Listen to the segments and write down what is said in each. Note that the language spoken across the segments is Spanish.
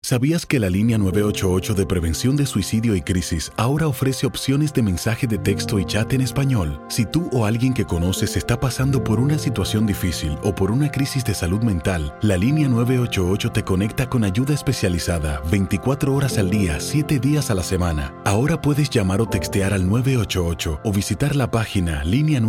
¿Sabías que la línea 988 de prevención de suicidio y crisis ahora ofrece opciones de mensaje de texto y chat en español? Si tú o alguien que conoces está pasando por una situación difícil o por una crisis de salud mental, la línea 988 te conecta con ayuda especializada 24 horas al día, 7 días a la semana. Ahora puedes llamar o textear al 988 o visitar la página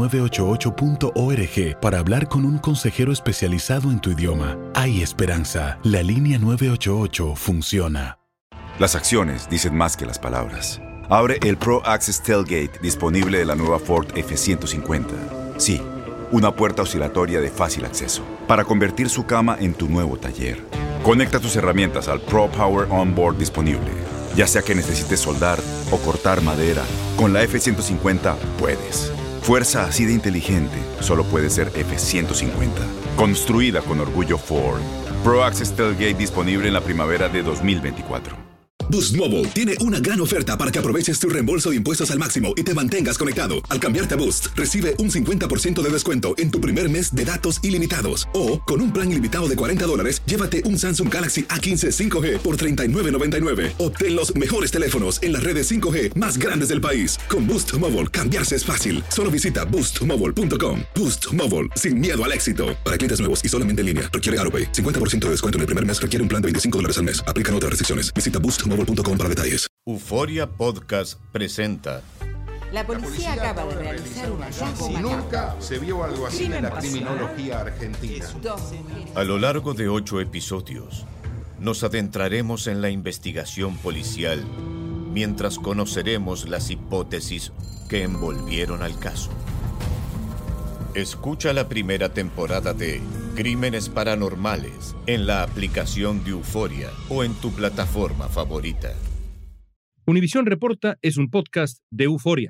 linea988.org para hablar con un consejero especializado en tu idioma. Hay esperanza. La línea 988 funciona. Las acciones dicen más que las palabras. Abre el Pro Access Tailgate disponible de la nueva Ford F-150. Sí, una puerta oscilatoria de fácil acceso para convertir su cama en tu nuevo taller. Conecta tus herramientas al Pro Power Onboard disponible. Ya sea que necesites soldar o cortar madera, con la F-150 puedes. Fuerza así de inteligente solo puede ser F-150. Construida con orgullo Ford. Pro Access Tailgate disponible en la primavera de 2024. Boost Mobile tiene una gran oferta para que aproveches tu reembolso de impuestos al máximo y te mantengas conectado. Al cambiarte a Boost, recibe un 50% de descuento en tu primer mes de datos ilimitados. O, con un plan ilimitado de $40, llévate un Samsung Galaxy A15 5G por $39.99. Obtén los mejores teléfonos en las redes 5G más grandes del país. Con Boost Mobile, cambiarse es fácil. Solo visita boostmobile.com. Boost Mobile, sin miedo al éxito. Para clientes nuevos y solamente en línea, requiere AutoPay. 50% de descuento en el primer mes requiere un plan de $25 al mes. Aplican otras restricciones. Visita boostmobile.com para detalles. Euforia Podcast presenta. La policía acaba de realizar un hallazgo macabro. Nunca se vio algo así en la criminología argentina. A lo largo de 8 episodios, nos adentraremos en la investigación policial mientras conoceremos las hipótesis que envolvieron al caso. Escucha la primera temporada de Crímenes Paranormales en la aplicación de Euforia o en tu plataforma favorita. Univisión Reporta es un podcast de Euforia.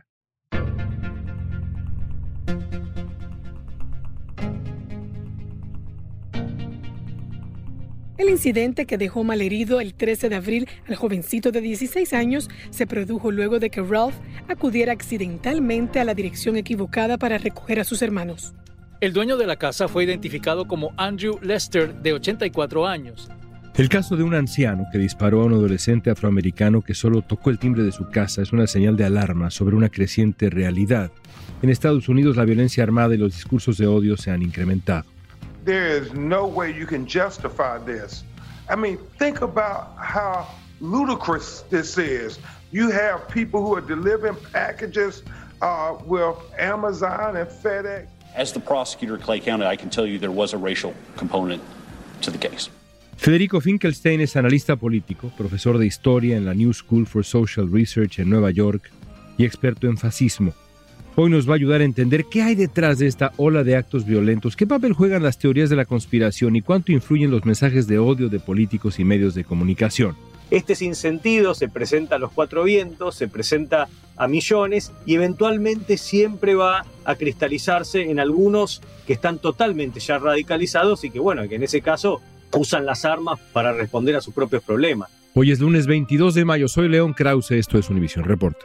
El incidente que dejó malherido el 13 de abril al jovencito de 16 años se produjo luego de que Ralph acudiera accidentalmente a la dirección equivocada para recoger a sus hermanos. El dueño de la casa fue identificado como Andrew Lester, de 84 años. El caso de un anciano que disparó a un adolescente afroamericano que solo tocó el timbre de su casa es una señal de alarma sobre una creciente realidad. En Estados Unidos, la violencia armada y los discursos de odio se han incrementado. There is no way you can justify this. I mean, think about how ludicrous this is. You have people who are delivering packages with Amazon and FedEx. As the prosecutor in Clay County, I can tell you there was a racial component to the case. Federico Finkelstein es analista político, profesor de historia en la New School for Social Research en Nueva York y experto en fascismo. Hoy nos va a ayudar a entender qué hay detrás de esta ola de actos violentos, qué papel juegan las teorías de la conspiración y cuánto influyen los mensajes de odio de políticos y medios de comunicación. Este sinsentido se presenta a los cuatro vientos, se presenta a millones y eventualmente siempre va a cristalizarse en algunos que están totalmente ya radicalizados y que, bueno, que en ese caso usan las armas para responder a sus propios problemas. Hoy es lunes 22 de mayo, soy León Krause, esto es Univisión Reporta.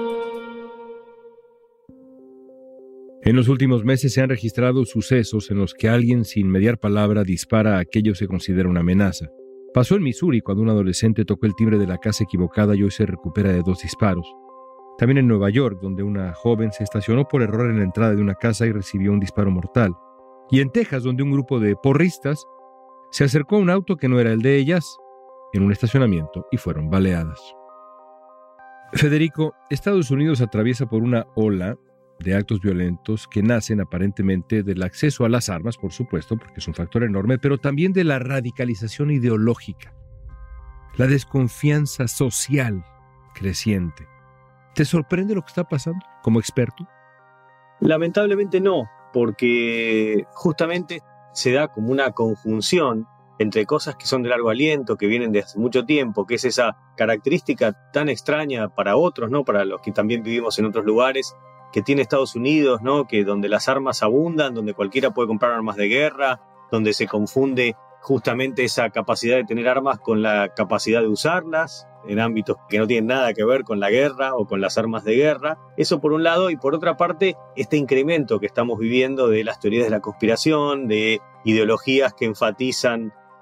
En los últimos meses se han registrado sucesos en los que alguien sin mediar palabra dispara a aquello que se considera una amenaza. Pasó en Missouri cuando un adolescente tocó el timbre de la casa equivocada y hoy se recupera de 2 disparos. También en Nueva York, donde una joven se estacionó por error en la entrada de una casa y recibió un disparo mortal. Y en Texas, donde un grupo de porristas se acercó a un auto que no era el de ellas en un estacionamiento y fueron baleadas. Federico, Estados Unidos atraviesa por una ola de actos violentos que nacen aparentemente del acceso a las armas, por supuesto, porque es un factor enorme, pero también de la radicalización ideológica, la desconfianza social creciente. ¿Te sorprende lo que está pasando como experto? Lamentablemente no, porque justamente se da como una conjunción entre cosas que son de largo aliento, que vienen de hace mucho tiempo, que es esa característica tan extraña para otros, ¿no? Para los que también vivimos en otros lugares, que tiene Estados Unidos, ¿no? Que donde las armas abundan, donde cualquiera puede comprar armas de guerra, donde se confunde justamente esa capacidad de tener armas con la capacidad de usarlas en ámbitos que no tienen nada que ver con la guerra o con las armas de guerra. Eso por un lado, y por otra parte, este incremento que estamos viviendo de las teorías de la conspiración, de ideologías que enfatizan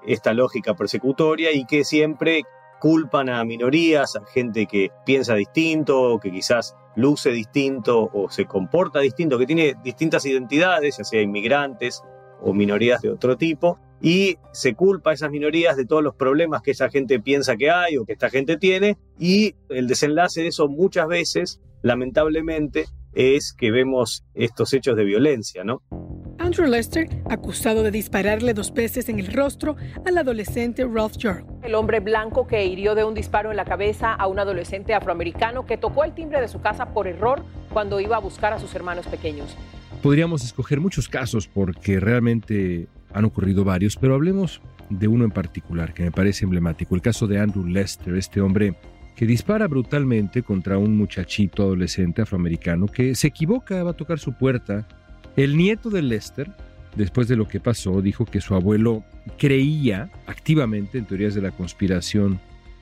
esta lógica persecutoria y que siempre culpan a minorías, a gente que piensa distinto, que quizás luce distinto o se comporta distinto, que tiene distintas identidades, ya sea inmigrantes o minorías de otro tipo, y se culpa a esas minorías de todos los problemas que esa gente piensa que hay o que esta gente tiene, y el desenlace de eso muchas veces, lamentablemente, es que vemos estos hechos de violencia, ¿no? Andrew Lester, acusado de dispararle 2 veces en el rostro al adolescente Ralph Yarl. El hombre blanco que hirió de un disparo en la cabeza a un adolescente afroamericano que tocó el timbre de su casa por error cuando iba a buscar a sus hermanos pequeños. Podríamos escoger muchos casos porque realmente han ocurrido varios, pero hablemos de uno en particular que me parece emblemático, el caso de Andrew Lester, este hombre que dispara brutalmente contra un muchachito adolescente afroamericano que se equivoca, va a tocar su puerta. El nieto de Lester, después de lo que pasó, dijo que su abuelo creía activamente en teorías de la conspiración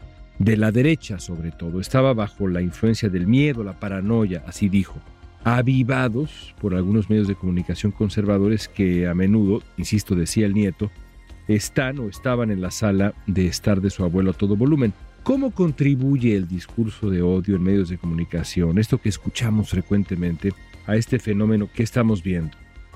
de la derecha, sobre todo. Estaba bajo la influencia del miedo, la paranoia, así dijo, avivados por algunos medios de comunicación conservadores que a menudo, insisto, decía el nieto, están o estaban en la sala de estar de su abuelo a todo volumen. ¿Cómo contribuye el discurso de odio en medios de comunicación, esto que escuchamos frecuentemente, a este fenómeno que estamos viendo?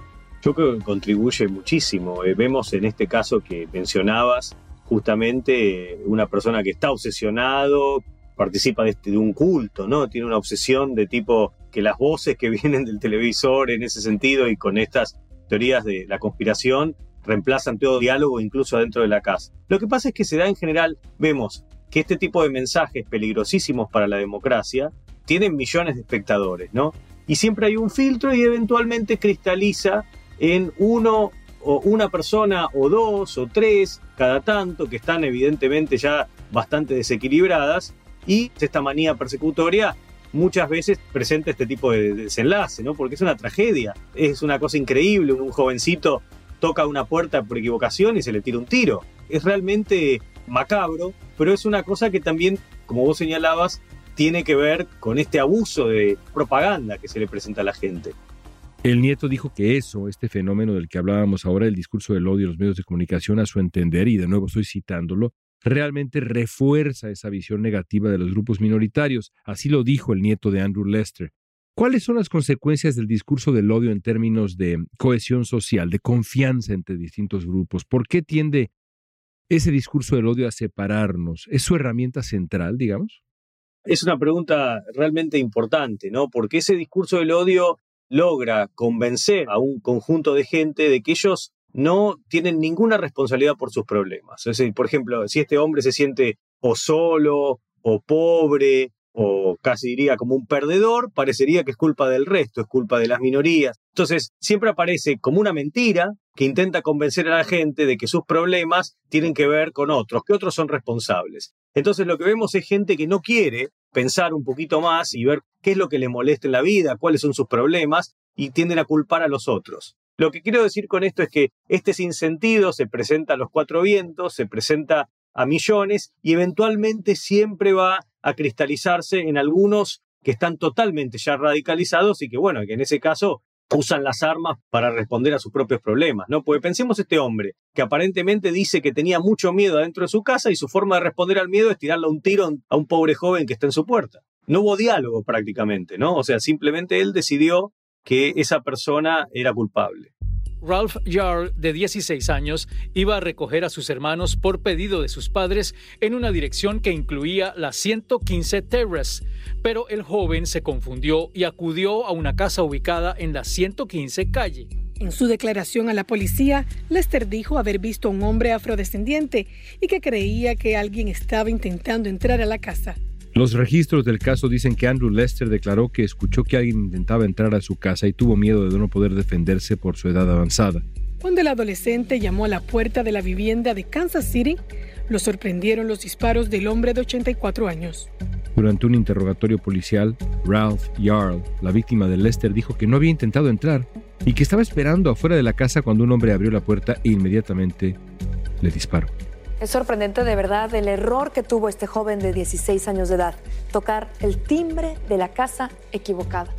Yo creo que contribuye muchísimo. Vemos en este caso que mencionabas justamente una persona que está obsesionado, participa de un culto, ¿no? Tiene una obsesión de tipo que las voces que vienen del televisor en ese sentido y con estas teorías de la conspiración reemplazan todo diálogo incluso adentro de la casa. Lo que pasa es que se da en general, vemos que este tipo de mensajes peligrosísimos para la democracia tienen millones de espectadores, ¿no? Y siempre hay un filtro y eventualmente cristaliza en uno o una persona o 2 o 3 cada tanto que están evidentemente ya bastante desequilibradas y esta manía persecutoria muchas veces presenta este tipo de desenlace, ¿no? Porque es una tragedia, es una cosa increíble, un jovencito toca una puerta por equivocación y se le tira un tiro. Es realmente macabro, pero es una cosa que también, como vos señalabas, tiene que ver con este abuso de propaganda que se le presenta a la gente. El nieto dijo que este fenómeno del que hablábamos ahora, el discurso del odio en los medios de comunicación, a su entender, y de nuevo estoy citándolo, realmente refuerza esa visión negativa de los grupos minoritarios. Así lo dijo el nieto de Andrew Lester. ¿Cuáles son las consecuencias del discurso del odio en términos de cohesión social, de confianza entre distintos grupos? ¿Por qué tiende ese discurso del odio a separarnos? ¿Es su herramienta central, digamos? Es una pregunta realmente importante, ¿no? Porque ese discurso del odio logra convencer a un conjunto de gente de que ellos no tienen ninguna responsabilidad por sus problemas. Es decir, por ejemplo, si este hombre se siente o solo, o pobre, o casi diría como un perdedor, parecería que es culpa del resto, es culpa de las minorías. Entonces, siempre aparece como una mentira que intenta convencer a la gente de que sus problemas tienen que ver con otros, que otros son responsables. Entonces, lo que vemos es gente que no quiere pensar un poquito más y ver qué es lo que le molesta en la vida, cuáles son sus problemas, y tienden a culpar a los otros. Lo que quiero decir con esto es que este sinsentido se presenta a los 4 vientos, se presenta a millones y eventualmente siempre va a cristalizarse en algunos que están totalmente ya radicalizados y que, bueno, que en ese caso usan las armas para responder a sus propios problemas, ¿no? Porque pensemos este hombre que aparentemente dice que tenía mucho miedo adentro de su casa y su forma de responder al miedo es tirarle un tiro a un pobre joven que está en su puerta. No hubo diálogo prácticamente, ¿no? O sea, simplemente él decidió que esa persona era culpable. Ralph Yarl, de 16 años, iba a recoger a sus hermanos por pedido de sus padres en una dirección que incluía la 115 Terrace, pero el joven se confundió y acudió a una casa ubicada en la 115 calle. En su declaración a la policía, Lester dijo haber visto a un hombre afrodescendiente y que creía que alguien estaba intentando entrar a la casa. Los registros del caso dicen que Andrew Lester declaró que escuchó que alguien intentaba entrar a su casa y tuvo miedo de no poder defenderse por su edad avanzada. Cuando el adolescente llamó a la puerta de la vivienda de Kansas City, lo sorprendieron los disparos del hombre de 84 años. Durante un interrogatorio policial, Ralph Yarl, la víctima de Lester, dijo que no había intentado entrar y que estaba esperando afuera de la casa cuando un hombre abrió la puerta e inmediatamente le disparó. Es sorprendente de verdad el error que tuvo este joven de 16 años de edad, tocar el timbre de la casa equivocada.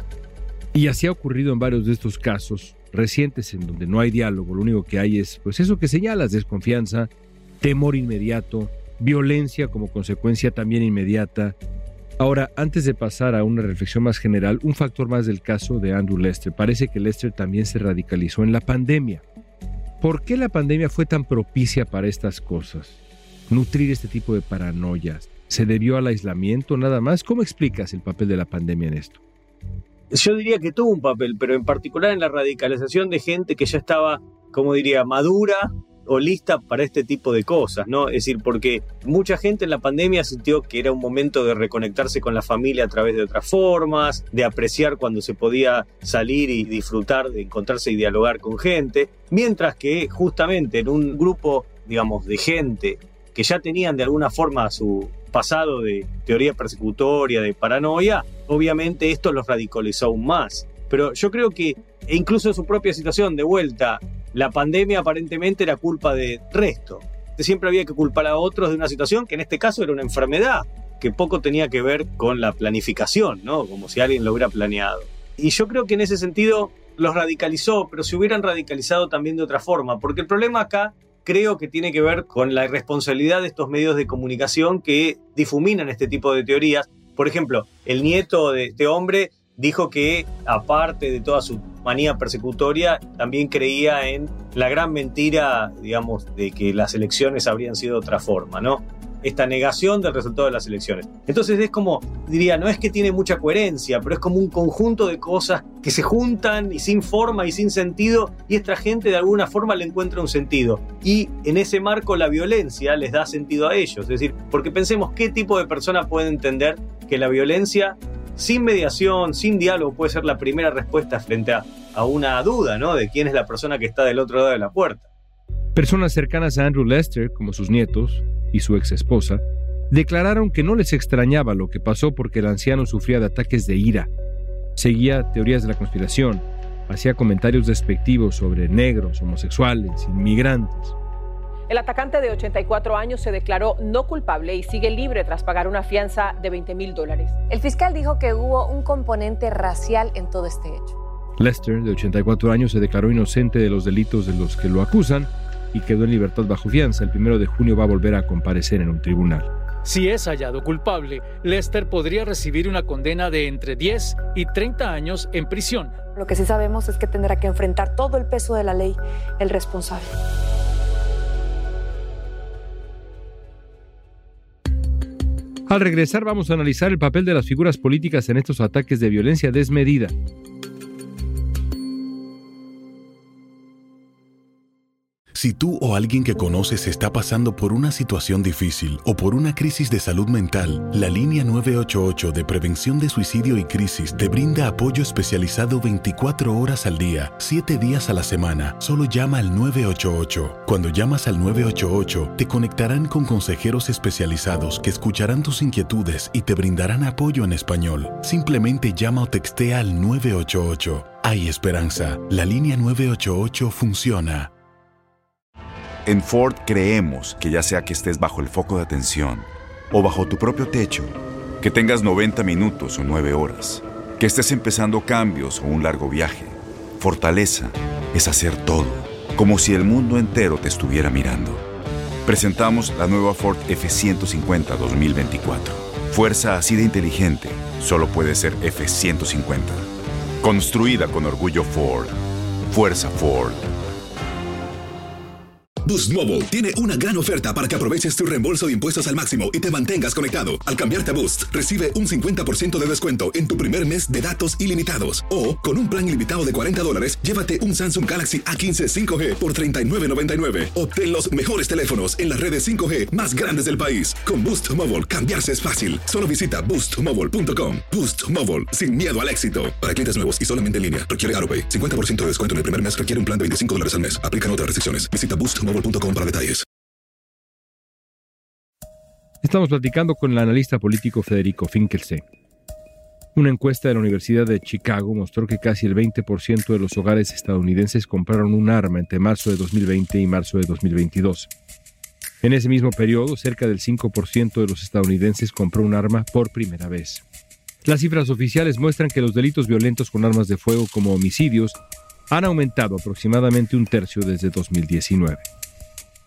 Y así ha ocurrido en varios de estos casos recientes en donde no hay diálogo, lo único que hay es pues eso que señalas, desconfianza, temor inmediato, violencia como consecuencia también inmediata. Ahora, antes de pasar a una reflexión más general, un factor más del caso de Andrew Lester. Parece que Lester también se radicalizó en la pandemia. ¿Por qué la pandemia fue tan propicia para estas cosas? Nutrir este tipo de paranoias. ¿Se debió al aislamiento nada más? ¿Cómo explicas el papel de la pandemia en esto? Yo diría que tuvo un papel, pero en particular en la radicalización de gente que ya estaba, como diría, madura o lista para este tipo de cosas, ¿no? Es decir, porque mucha gente en la pandemia sintió que era un momento de reconectarse con la familia a través de otras formas, de apreciar cuando se podía salir y disfrutar, de encontrarse y dialogar con gente, mientras que justamente en un grupo, digamos, de gente que ya tenían de alguna forma su pasado de teoría persecutoria, de paranoia, obviamente esto los radicalizó aún más. Pero yo creo que, e incluso en su propia situación, de vuelta, la pandemia aparentemente era culpa del resto. Siempre había que culpar a otros de una situación que en este caso era una enfermedad, que poco tenía que ver con la planificación, ¿no? Como si alguien lo hubiera planeado. Y yo creo que en ese sentido los radicalizó, pero se hubieran radicalizado también de otra forma, porque el problema acá creo que tiene que ver con la irresponsabilidad de estos medios de comunicación que difuminan este tipo de teorías. Por ejemplo, el nieto de este hombre dijo que, aparte de toda su manía persecutoria, también creía en la gran mentira, digamos, de que las elecciones habrían sido de otra forma, ¿no? Esta negación del resultado de las elecciones. Entonces es como, diría, no es que tiene mucha coherencia, pero es como un conjunto de cosas que se juntan y sin forma y sin sentido, y esta gente de alguna forma le encuentra un sentido. Y en ese marco la violencia les da sentido a ellos. Es decir, porque pensemos qué tipo de persona puede entender que la violencia sin mediación, sin diálogo, puede ser la primera respuesta frente a una duda, ¿no? De quién es la persona que está del otro lado de la puerta. Personas cercanas a Andrew Lester, como sus nietos y su ex esposa, declararon que no les extrañaba lo que pasó porque el anciano sufría de ataques de ira. Seguía teorías de la conspiración, hacía comentarios despectivos sobre negros, homosexuales, inmigrantes. El atacante de 84 años se declaró no culpable y sigue libre tras pagar una fianza de $20,000. El fiscal dijo que hubo un componente racial en todo este hecho. Lester, de 84 años, se declaró inocente de los delitos de los que lo acusan y quedó en libertad bajo fianza. El 1 de junio va a volver a comparecer en un tribunal. Si es hallado culpable, Lester podría recibir una condena de entre 10 y 30 años en prisión. Lo que sí sabemos es que tendrá que enfrentar todo el peso de la ley el responsable. Al regresar vamos a analizar el papel de las figuras políticas en estos ataques de violencia desmedida. Si tú o alguien que conoces está pasando por una situación difícil o por una crisis de salud mental, la línea 988 de prevención de suicidio y crisis te brinda apoyo especializado 24 horas al día, 7 días a la semana. Solo llama al 988. Cuando llamas al 988, te conectarán con consejeros especializados que escucharán tus inquietudes y te brindarán apoyo en español. Simplemente llama o textea al 988. Hay esperanza. La línea 988 funciona. En Ford creemos que ya sea que estés bajo el foco de atención o bajo tu propio techo, que tengas 90 minutos o 9 horas, que estés empezando cambios o un largo viaje, fortaleza es hacer todo, como si el mundo entero te estuviera mirando. Presentamos la nueva Ford F-150 2024. Fuerza así de inteligente solo puede ser F-150. Construida con orgullo Ford. Fuerza Ford. Boost Mobile tiene una gran oferta para que aproveches tu reembolso de impuestos al máximo y te mantengas conectado. Al cambiarte a Boost, recibe un 50% de descuento en tu primer mes de datos ilimitados. O, con un plan ilimitado de $40, llévate un Samsung Galaxy A15 5G por $39.99. Obtén los mejores teléfonos en las redes 5G más grandes del país. Con Boost Mobile, cambiarse es fácil. Solo visita boostmobile.com. Boost Mobile, sin miedo al éxito. Para clientes nuevos y solamente en línea, requiere AutoPay. 50% de descuento en el primer mes requiere un plan de $25 al mes. Aplican otras restricciones. Visita boostmobile.com para detalles. Estamos platicando con el analista político Federico Finkelstein. Una encuesta de la Universidad de Chicago mostró que casi el 20% de los hogares estadounidenses compraron un arma entre marzo de 2020 y marzo de 2022. En ese mismo periodo, cerca del 5% de los estadounidenses compró un arma por primera vez. Las cifras oficiales muestran que los delitos violentos con armas de fuego como homicidios han aumentado aproximadamente un tercio desde 2019.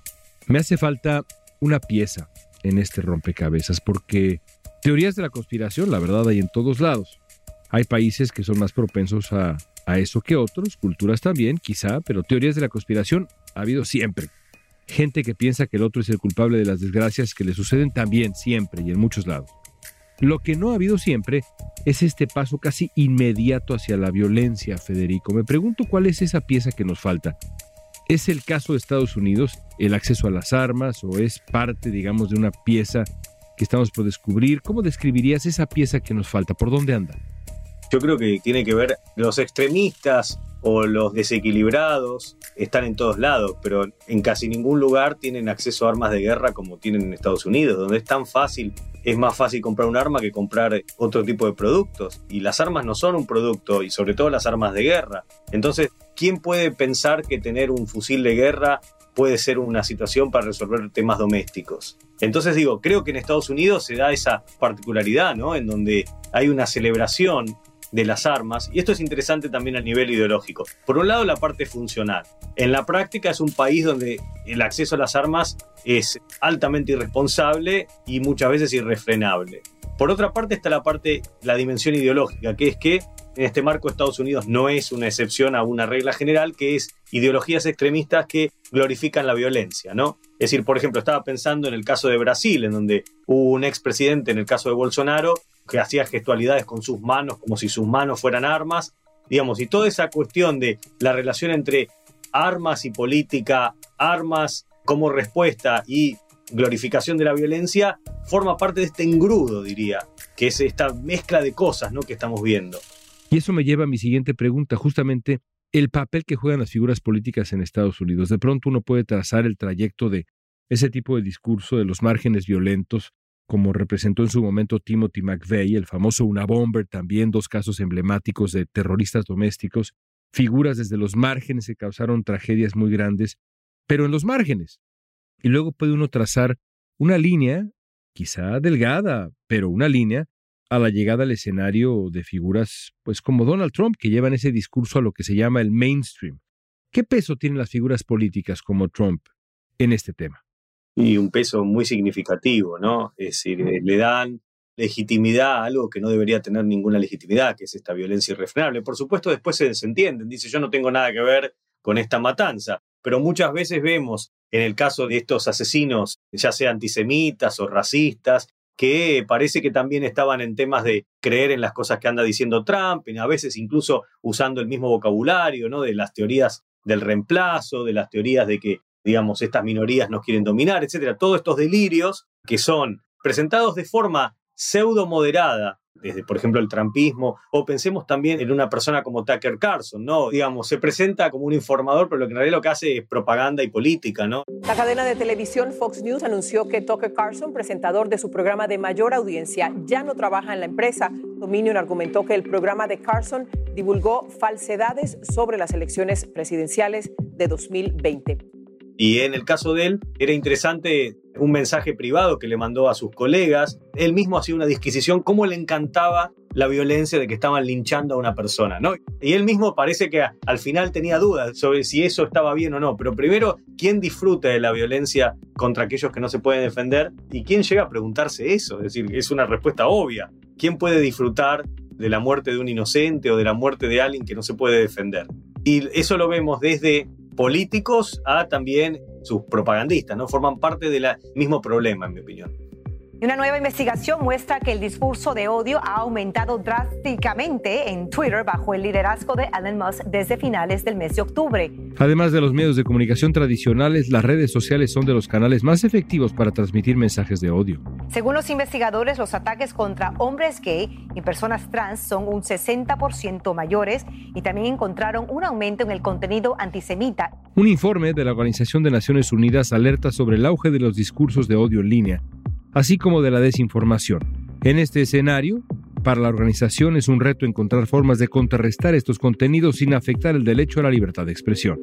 Me hace falta una pieza en este rompecabezas, porque teorías de la conspiración, la verdad, hay en todos lados. Hay países que son más propensos a eso que otros, culturas también, quizá, pero teorías de la conspiración ha habido siempre. Gente que piensa que el otro es el culpable de las desgracias que le suceden también, siempre y en muchos lados. Lo que no ha habido siempre es este paso casi inmediato hacia la violencia, Federico. Me pregunto cuál es esa pieza que nos falta. ¿Es el caso de Estados Unidos, el acceso a las armas, o es parte, digamos, de una pieza que estamos por descubrir? ¿Cómo describirías esa pieza que nos falta? ¿Por dónde anda? Yo creo que tiene que ver, los extremistas o los desequilibrados están en todos lados, pero en casi ningún lugar tienen acceso a armas de guerra como tienen en Estados Unidos, donde es tan fácil, es más fácil comprar un arma que comprar otro tipo de productos. Y las armas no son un producto, y sobre todo las armas de guerra. Entonces, ¿quién puede pensar que tener un fusil de guerra puede ser una situación para resolver temas domésticos? Entonces digo, creo que en Estados Unidos se da esa particularidad, ¿no? En donde hay una celebración de las armas, y esto es interesante también a nivel ideológico. Por un lado, la parte funcional. En la práctica es un país donde el acceso a las armas es altamente irresponsable y muchas veces irrefrenable. Por otra parte está la dimensión ideológica, que es que en este marco Estados Unidos no es una excepción a una regla general, que es ideologías extremistas que glorifican la violencia, ¿no? Es decir, por ejemplo, estaba pensando en el caso de Brasil, en donde hubo un expresidente, en el caso de Bolsonaro, que hacía gestualidades con sus manos como si sus manos fueran armas, digamos, y toda esa cuestión de la relación entre armas y política, armas como respuesta y glorificación de la violencia, forma parte de este engrudo, diría, que es esta mezcla de cosas, ¿no?, que estamos viendo. Y eso me lleva a mi siguiente pregunta, justamente el papel que juegan las figuras políticas en Estados Unidos. De pronto uno puede trazar el trayecto de ese tipo de discurso de los márgenes violentos, como representó en su momento Timothy McVeigh, el famoso Unabomber, también 2 casos emblemáticos de terroristas domésticos, figuras desde los márgenes que causaron tragedias muy grandes, pero en los márgenes. Y luego puede uno trazar una línea, quizá delgada, pero una línea, a la llegada al escenario de figuras pues como Donald Trump, que llevan ese discurso a lo que se llama el mainstream. ¿Qué peso tienen las figuras políticas como Trump en este tema? Y un peso muy significativo, ¿no? Es decir, le dan legitimidad a algo que no debería tener ninguna legitimidad, que es esta violencia irrefrenable. Por supuesto, después se desentienden, dice, yo no tengo nada que ver con esta matanza, pero muchas veces vemos, en el caso de estos asesinos, ya sea antisemitas o racistas, que parece que también estaban en temas de creer en las cosas que anda diciendo Trump, y a veces incluso usando el mismo vocabulario, ¿no?, de las teorías del reemplazo, de las teorías de que, digamos, estas minorías nos quieren dominar, etcétera. Todos estos delirios que son presentados de forma pseudo moderada, desde, por ejemplo, el trumpismo, o pensemos también en una persona como Tucker Carlson, ¿no? Digamos, se presenta como un informador, pero lo que en realidad lo que hace es propaganda y política, ¿no? La cadena de televisión Fox News anunció que Tucker Carlson, presentador de su programa de mayor audiencia, ya no trabaja en la empresa. Dominion argumentó que el programa de Carlson divulgó falsedades sobre las elecciones presidenciales de 2020. Y en el caso de él, era interesante un mensaje privado que le mandó a sus colegas. Él mismo hacía una disquisición, cómo le encantaba la violencia de que estaban linchando a una persona, ¿no? Y él mismo parece que al final tenía dudas sobre si eso estaba bien o no. Pero primero, ¿quién disfruta de la violencia contra aquellos que no se pueden defender? ¿Y quién llega a preguntarse eso? Es decir, es una respuesta obvia. ¿Quién puede disfrutar de la muerte de un inocente o de la muerte de alguien que no se puede defender? Y eso lo vemos desde políticos a también sus propagandistas, ¿no? Forman parte del mismo problema, en mi opinión. Y una nueva investigación muestra que el discurso de odio ha aumentado drásticamente en Twitter bajo el liderazgo de Elon Musk desde finales del mes de octubre. Además de los medios de comunicación tradicionales, las redes sociales son de los canales más efectivos para transmitir mensajes de odio. Según los investigadores, los ataques contra hombres gay y personas trans son un 60% mayores y también encontraron un aumento en el contenido antisemita. Un informe de la Organización de Naciones Unidas alerta sobre el auge de los discursos de odio en línea, así como de la desinformación. En este escenario, para la organización es un reto encontrar formas de contrarrestar estos contenidos sin afectar el derecho a la libertad de expresión.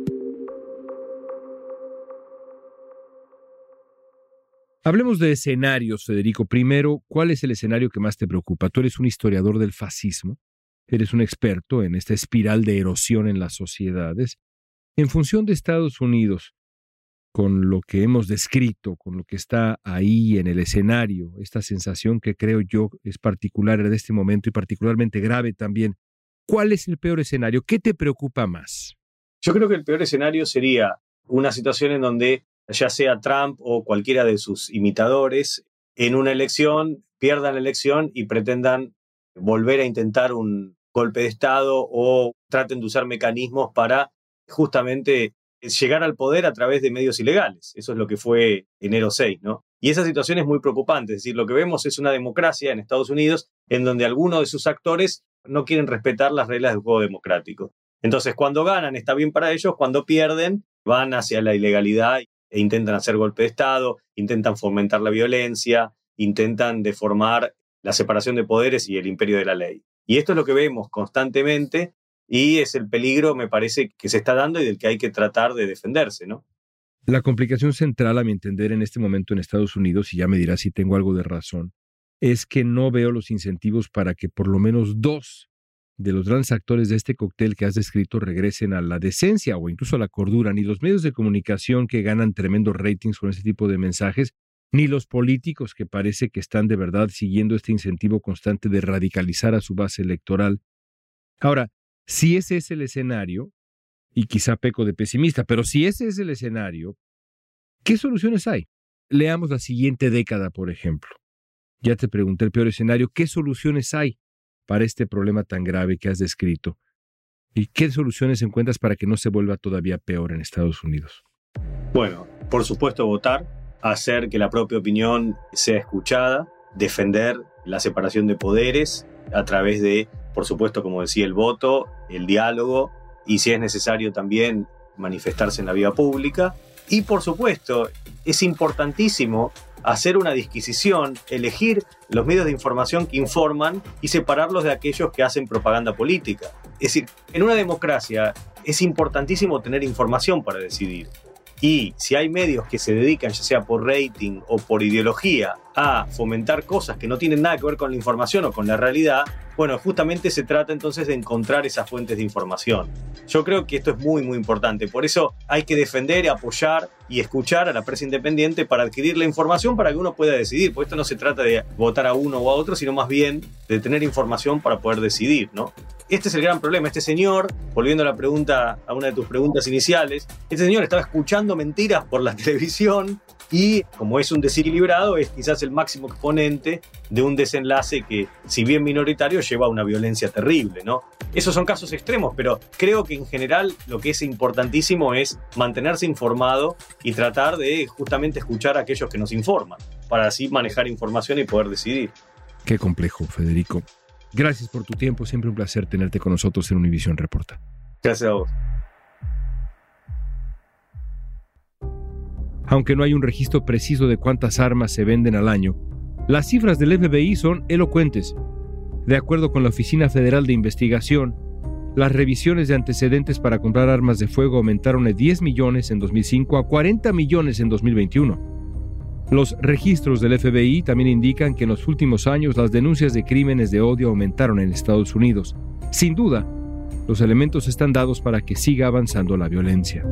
Hablemos de escenarios, Federico. Primero, ¿cuál es el escenario que más te preocupa? Tú eres un historiador del fascismo, eres un experto en esta espiral de erosión en las sociedades. En función de Estados Unidos, con lo que hemos descrito, con lo que está ahí en el escenario, esta sensación que creo yo es particular de este momento y particularmente grave también. ¿Cuál es el peor escenario? ¿Qué te preocupa más? Yo creo que el peor escenario sería una situación en donde ya sea Trump o cualquiera de sus imitadores en una elección pierdan la elección y pretendan volver a intentar un golpe de Estado o traten de usar mecanismos para justamente llegar al poder a través de medios ilegales. Eso es lo que fue enero 6, ¿no? Y esa situación es muy preocupante. Es decir, lo que vemos es una democracia en Estados Unidos en donde algunos de sus actores no quieren respetar las reglas del juego democrático. Entonces, cuando ganan está bien para ellos, cuando pierden van hacia la ilegalidad e intentan hacer golpe de Estado, intentan fomentar la violencia, intentan deformar la separación de poderes y el imperio de la ley. Y esto es lo que vemos constantemente y es el peligro, me parece, que se está dando y del que hay que tratar de defenderse, ¿no? La complicación central, a mi entender, en este momento en Estados Unidos, y ya me dirás si tengo algo de razón, es que no veo los incentivos para que por lo menos 2 de los grandes actores de este cóctel que has descrito regresen a la decencia o incluso a la cordura, ni los medios de comunicación que ganan tremendos ratings con este tipo de mensajes, ni los políticos que parece que están de verdad siguiendo este incentivo constante de radicalizar a su base electoral. Ahora, si ese es el escenario, y quizá peco de pesimista, pero si ese es el escenario, ¿qué soluciones hay? Leamos la siguiente década, por ejemplo. Ya te pregunté el peor escenario, ¿qué soluciones hay para este problema tan grave que has descrito? ¿Y qué soluciones encuentras para que no se vuelva todavía peor en Estados Unidos? Bueno, por supuesto votar, hacer que la propia opinión sea escuchada, defender la separación de poderes a través de, por supuesto, como decía, el voto, el diálogo y si es necesario también manifestarse en la vía pública. Y por supuesto, es importantísimo hacer una disquisición, elegir los medios de información que informan y separarlos de aquellos que hacen propaganda política. Es decir, en una democracia es importantísimo tener información para decidir. Y si hay medios que se dedican, ya sea por rating o por ideología, a fomentar cosas que no tienen nada que ver con la información o con la realidad, bueno, justamente se trata entonces de encontrar esas fuentes de información. Yo creo que esto es muy, muy importante. Por eso hay que defender, apoyar y escuchar a la prensa independiente para adquirir la información para que uno pueda decidir. Porque esto no se trata de votar a uno o a otro, sino más bien de tener información para poder decidir, ¿no? Este es el gran problema. Este señor, volviendo a la pregunta, a una de tus preguntas iniciales, este señor estaba escuchando mentiras por la televisión y, como es un desequilibrado, es quizás el máximo exponente de un desenlace que, si bien minoritario, lleva a una violencia terrible, ¿no? Esos son casos extremos, pero creo que en general lo que es importantísimo es mantenerse informado y tratar de justamente escuchar a aquellos que nos informan, para así manejar información y poder decidir. Qué complejo, Federico. Gracias por tu tiempo, siempre un placer tenerte con nosotros en Univision Reporta. Gracias a vos. Aunque no hay un registro preciso de cuántas armas se venden al año, las cifras del FBI son elocuentes. De acuerdo con la Oficina Federal de Investigación, las revisiones de antecedentes para comprar armas de fuego aumentaron de 10 millones en 2005 a 40 millones en 2021. Los registros del FBI también indican que en los últimos años las denuncias de crímenes de odio aumentaron en Estados Unidos. Sin duda, los elementos están dados para que siga avanzando la violencia.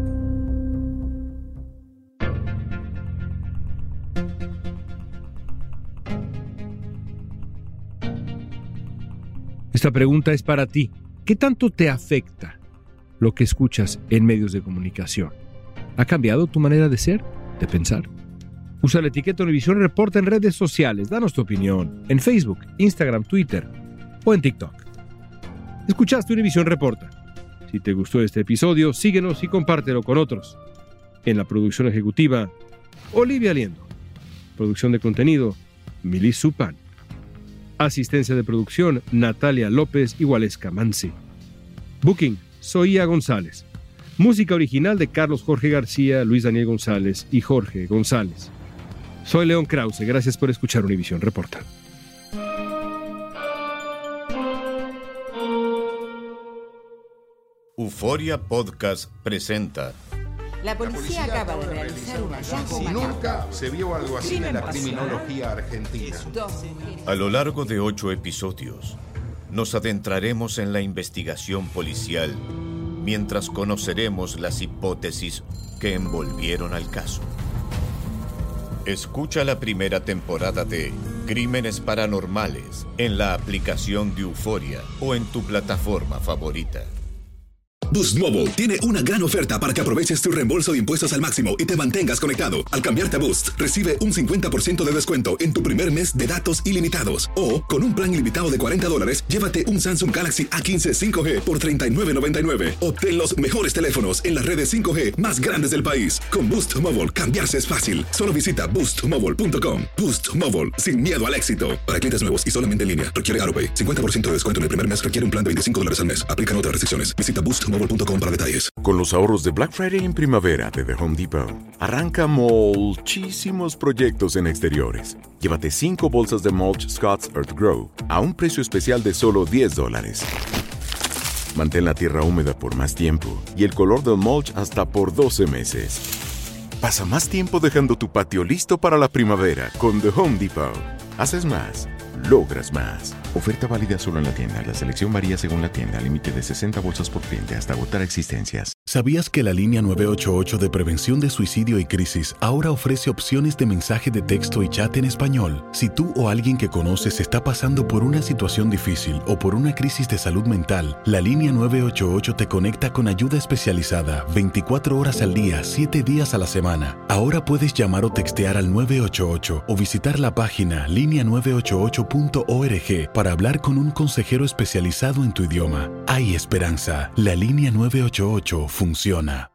Esta pregunta es para ti. ¿Qué tanto te afecta lo que escuchas en medios de comunicación? ¿Ha cambiado tu manera de ser, de pensar? Usa la etiqueta Univision Reporta en redes sociales. Danos tu opinión en Facebook, Instagram, Twitter o en TikTok. Escuchaste Univision Reporta. Si te gustó este episodio, síguenos y compártelo con otros. En la producción ejecutiva, Olivia Liendo. Producción de contenido, Mili Supan. Asistencia de producción, Natalia López y Waleska Mansi. Booking, Zoía González. Música original de Carlos Jorge García, Luis Daniel González y Jorge González. Soy León Krause, gracias por escuchar Univision Reporta. Euforia Podcast presenta. La policía acaba de realizar un hallazgo macabro. Nunca se vio algo así en la criminología argentina. A lo largo de 8 episodios, nos adentraremos en la investigación policial, mientras conoceremos las hipótesis que envolvieron al caso. Escucha la primera temporada de Crímenes Paranormales en la aplicación de Euforia o en tu plataforma favorita. Boost Mobile tiene una gran oferta para que aproveches tu reembolso de impuestos al máximo y te mantengas conectado. Al cambiarte a Boost, recibe un 50% de descuento en tu primer mes de datos ilimitados. O, con un plan ilimitado de $40, llévate un Samsung Galaxy A15 5G por $39.99. Obtén los mejores teléfonos en las redes 5G más grandes del país. Con Boost Mobile, cambiarse es fácil. Solo visita boostmobile.com. Boost Mobile, sin miedo al éxito. Para clientes nuevos y solamente en línea, requiere AutoPay. 50% de descuento en el primer mes requiere un plan de $25 al mes. Aplican otras restricciones. Visita boostmobile.com para detalles. Con los ahorros de Black Friday en primavera de The Home Depot, arranca muchísimos proyectos en exteriores. Llévate 5 bolsas de mulch Scott's Earth Grow a un precio especial de solo $10. Mantén la tierra húmeda por más tiempo y el color del mulch hasta por 12 meses. Pasa más tiempo dejando tu patio listo para la primavera con The Home Depot. Haces más, logras más. Oferta válida solo en la tienda. La selección varía según la tienda. Límite de 60 bolsas por cliente hasta agotar existencias. ¿Sabías que la línea 988 de prevención de suicidio y crisis ahora ofrece opciones de mensaje de texto y chat en español? Si tú o alguien que conoces está pasando por una situación difícil o por una crisis de salud mental, la línea 988 te conecta con ayuda especializada 24 horas al día, 7 días a la semana. Ahora puedes llamar o textear al 988 o visitar la página línea988.org para hablar con un consejero especializado en tu idioma. Hay esperanza. La línea 988 funciona.